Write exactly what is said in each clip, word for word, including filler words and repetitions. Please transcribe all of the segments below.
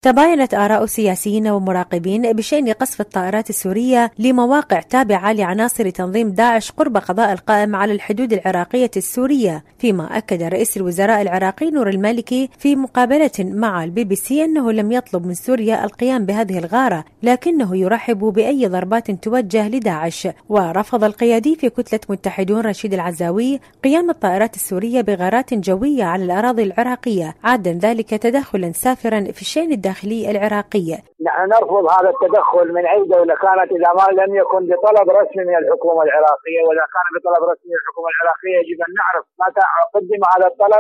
تباينت آراء سياسيين ومراقبين بشأن قصف الطائرات السورية لمواقع تابعة لعناصر تنظيم داعش قرب قضاء القائم على الحدود العراقية السورية، فيما أكد رئيس الوزراء العراقي نور المالكي في مقابلة مع البي بي سي أنه لم يطلب من سوريا القيام بهذه الغارة، لكنه يرحب بأي ضربات توجه لداعش. ورفض القيادي في كتلة متحدون رشيد العزاوي قيام الطائرات السورية بغارات جوية على الأراضي العراقية، عادا ذلك تدخلا سافرا في الشأن الداخلي العراقي. نحن نرفض هذا التدخل من أي دولة كانت إذا ما لم يكن بطلب رسمي من الحكومة العراقية، وإذا كان بطلب رسمي من الحكومة العراقية يجب أن نعرف متى قدم هذا الطلب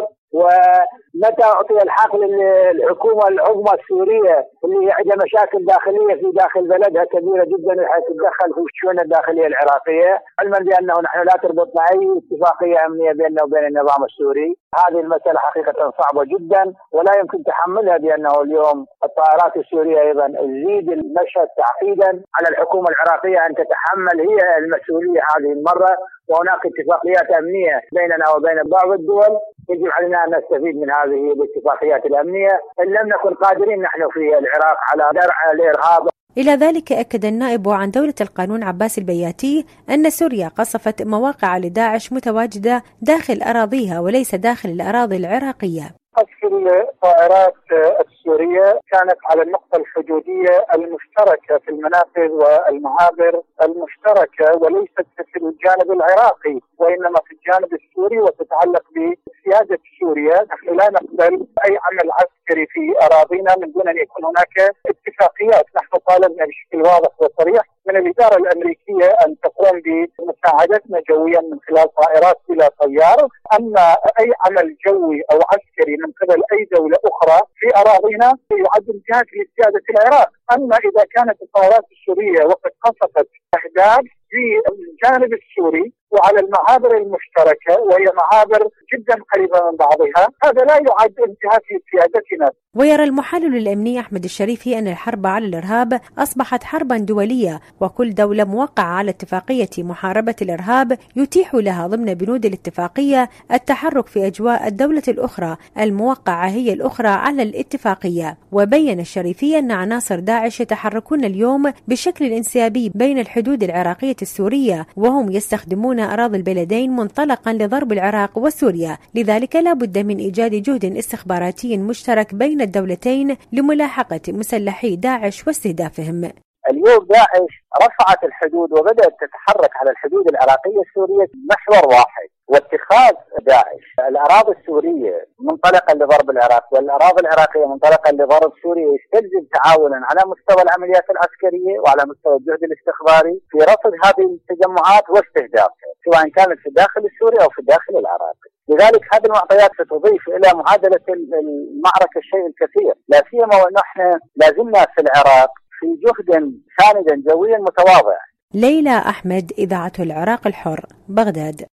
ومتى أعطي الحق للحكومة العظمى السورية اللي عندها مشاكل داخلية في داخل بلدها كبيرة جدا حيث تتدخل في الشؤون الداخلية العراقية، علما بأنه نحن لا تربطنا أي اتفاقية أمنية بيننا وبين النظام السوري. هذه المسألة حقيقة صعبة جدا ولا يمكن تحملها، بأنه اليوم الطائرات السورية أيضا تزيد المشهد تعقيدا على الحكومة العراقية أن تتحمل هي المسؤولية هذه المرة، وهناك اتفاقيات أمنية بيننا وبين بعض الدول يجب علينا أن نستفيد من هذه الاتفاقيات الأمنية إن لم نكن قادرين نحن في العراق على درع الإرهاب. إلى ذلك أكد النائب عن دولة القانون عباس البياتي أن سوريا قصفت مواقع لداعش متواجدة داخل أراضيها وليس داخل الأراضي العراقية. قصف الطائرات السورية كانت على النقطة الحدودية المشتركة في المنافذ والمعابر المشتركة، وليست في الجانب العراقي وإنما في الجانب السوري، وتتعلق بسيادة سوريا. نحن لا نقبل أي عمل عسكري في أراضينا من دون أن يكون هناك اتفاقيات. نحن طالبنا بشكل واضح وصريح من الإدارة الأمريكية أن تقوم بمساعدتنا جويا من خلال طائرات بلا طيار. أما أي عمل جوي أو عسكري من قبل أي دولة أخرى في أراضينا يعد انتهاك لسيادة العراق. أما إذا كانت الطائرات السورية وقد قصفت أهداف في الجانب السوري وعلى المعابر المشتركة وهي معابر جدا قريبة من بعضها، هذا لا يعد انتهاك لسيادتنا. ويرى المحلل الأمني أحمد الشريفي أن الحرب على الإرهاب أصبحت حربا دولية، وكل دولة موقعة على اتفاقية محاربة الإرهاب يتيح لها ضمن بنود الاتفاقية التحرك في أجواء الدولة الأخرى الموقعة هي الأخرى على الاتفاقية. وبين الشريفي أن عناصر داعش يتحركون اليوم بشكل انسيابي بين الحدود العراقية السورية، وهم يستخدمون أراضي البلدين منطلقا لضرب العراق وسوريا، لذلك لا بد من إيجاد جهد استخباراتي مشترك بين الدولتين لملاحقة مسلحي داعش واستهدافهم. اليوم داعش رفعت الحدود وبدأت تتحرك على الحدود العراقية السورية محور واحد، واتخاذ داعش الأراضي السورية منطلقا لضرب العراق والأراضي العراقية منطلقا لضرب سوريا يستلزم تعاونا على مستوى العمليات العسكرية وعلى مستوى الجهد الاستخباري في رصد هذه التجمعات واستهدافها سواء كانت في الداخل السوري أو في الداخل العراقي. لذلك هذه المعطيات ستضيف إلى معادلة المعركة الشيء الكثير، لا سيما ونحن لازلنا في العراق في جهد ساندا جويا متواضع. ليلى أحمد، إذاعة العراق الحر، بغداد.